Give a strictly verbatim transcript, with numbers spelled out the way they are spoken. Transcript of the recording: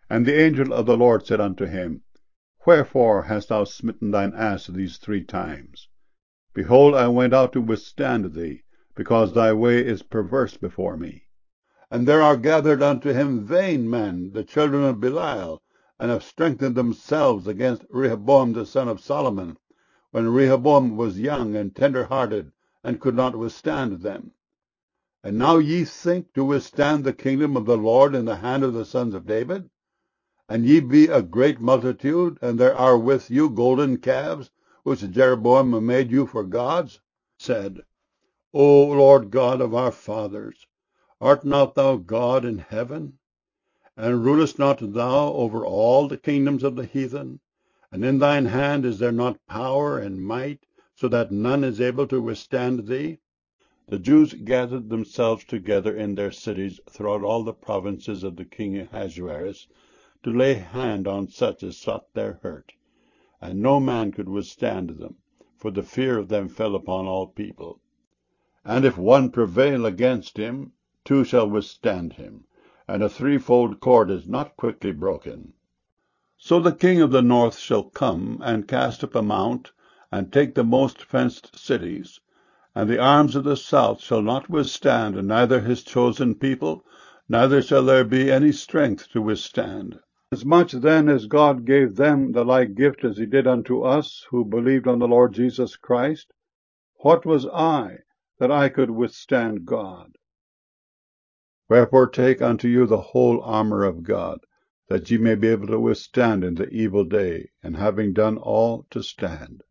And the angel of the Lord said unto him, Wherefore hast thou smitten thine ass these three times? Behold, I went out to withstand thee, because thy way is perverse before me. And there are gathered unto him vain men, the children of Belial, and have strengthened themselves against Rehoboam the son of Solomon, when Rehoboam was young and tender-hearted, and could not withstand them. And now ye think to withstand the kingdom of the Lord in the hand of the sons of David? And ye be a great multitude, and there are with you golden calves, which Jeroboam made you for gods? Said, O Lord God of our fathers, art not thou God in heaven? And rulest not thou over all the kingdoms of the heathen? And in thine hand is there not power and might, so that none is able to withstand thee? The Jews gathered themselves together in their cities throughout all the provinces of the king Ahasuerus, to lay hand on such as sought their hurt. And no man could withstand them, for the fear of them fell upon all people. And if one prevail against him, two shall withstand him, and a threefold cord is not quickly broken. So the king of the north shall come, and cast up a mount, and take the most fenced cities, and the arms of the south shall not withstand, neither his chosen people, neither shall there be any strength to withstand. As much then as God gave them the like gift as he did unto us, who believed on the Lord Jesus Christ, what was I, that I could withstand God? Wherefore take unto you the whole armour of God, that ye may be able to withstand in the evil day, and having done all, to stand.